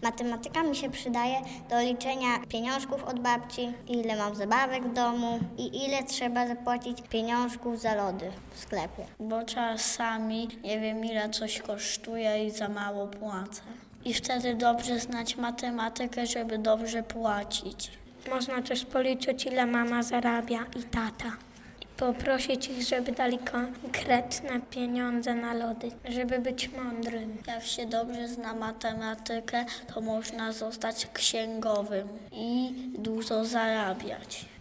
Matematyka mi się przydaje do liczenia pieniążków od babci, ile mam zabawek w domu i ile trzeba zapłacić pieniążków za lody w sklepie. Bo czasami nie wiem, ile coś kosztuje i za mało płacę. I wtedy dobrze znać matematykę, żeby dobrze płacić. Można też policzyć, ile mama zarabia i tata. I poprosić ich, żeby dali konkretne pieniądze na lody, żeby być mądrym. Jak się dobrze zna matematykę, to można zostać księgowym i dużo zarabiać.